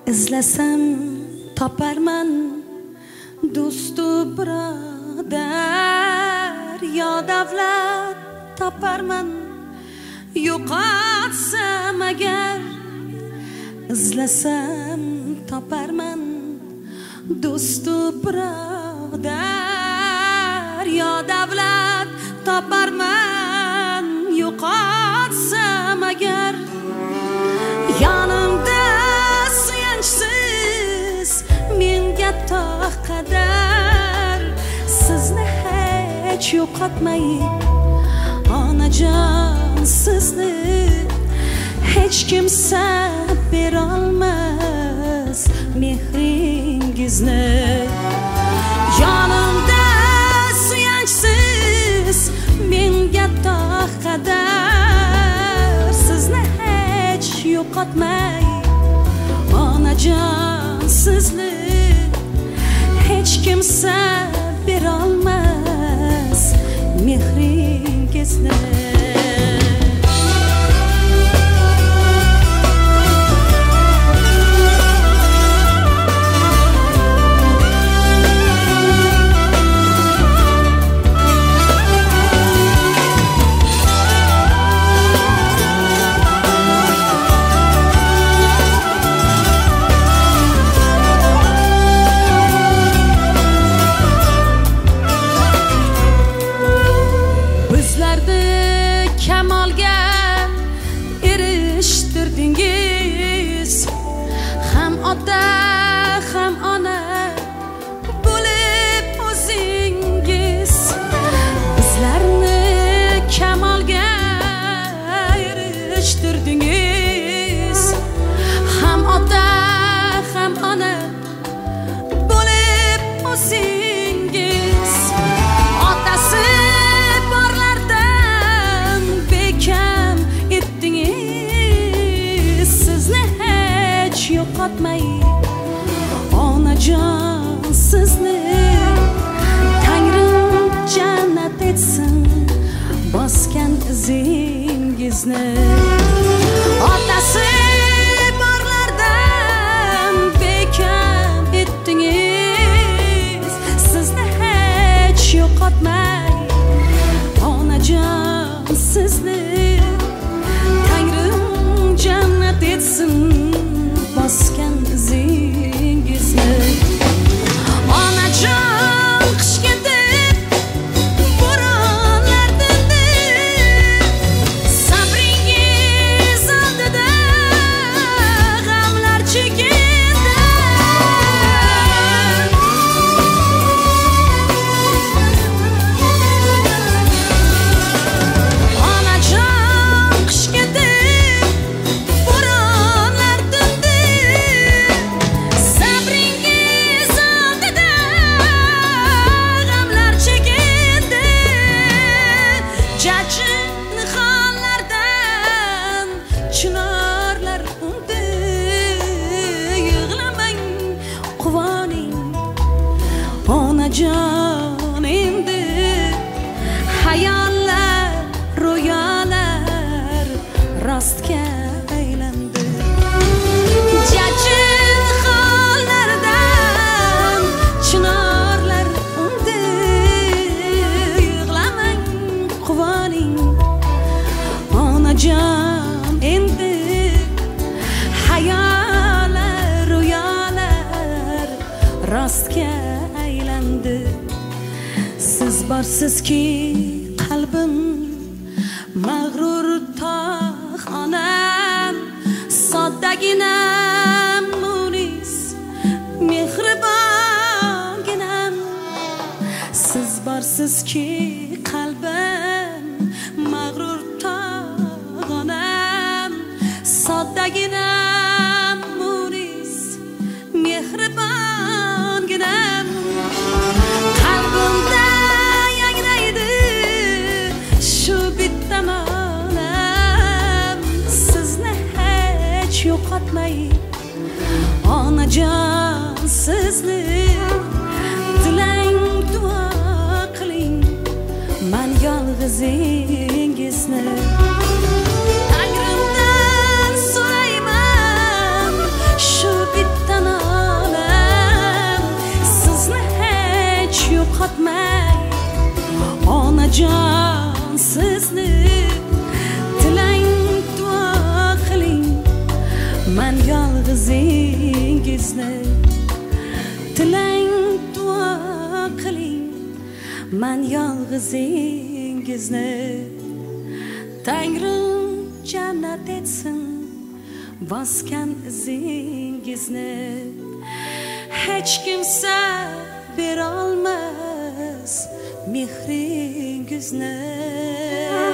izlasam toparman do'stu birodar, yo davlat toparman yo'qotsam agar, izlasam toparman do'stu birodar, yo davlat toparman yo'qotsam agar. Yonimda suyanchsiz menga to qadar, sizni hech yo'qotmay onajon, sizni hech kimsa berolmas mehringizni. Yonimda suyanchsiz menga to qadar, sizni hech yo'qotmay onajon, sizni hech kimsa berolmas mehringizni. Ham ota ham ona bo'lib o'zingiz, bizlarni kamolga erishtirdingiz. Ham ota ham ona bo'lib o'zingiz, otasi borlardan bekam etdingiz. Sizni hech yo'qotmay onajon, sizni Tangrim jannat etsin bosgan izingizni. Otasi borlardan bekam etdingiz. Sizni hech yo'qotmay onajon, sizni Tangrim jannat etsin bosgan izingizni. Onajon, qish ketib bo'ronlar tindi, sabringiz oldida g'amlar chekindi. Onajon, qish ketib bo'ronlar tindi, sabringiz oldida g'amlar chekindi. Jajji nihollardan chinorlar undi, yig'lamang quvoning onajon, endi hayollar ro'yolar rostga aylandi. Jajji nihollardan chinorlar undi, yig'lamang quvoning onajon, endi hayollar ro'yolar rostga aylandi. Siz borsizki qalbim mag'rur tog' onam, soddaginam munis mehribonginam. Siz borsizki qalbim mag'rur tog' onam, soddaginam munis mehribonginam. Qalbimda yangraydi shu bitta ma'nam, sizni hech yo'qotmay onajon, sizni dilang duo qiling man yolg'izingizni. Tangrimdan so'rayman shu bitta yo'qotmay onajon sizni tilang duo qiling man yolg'izingizni tilang duo qiling man yolg'izingizni Tangrim jannat etsin bosgan izingizni hech kimsa berolmas mehringizni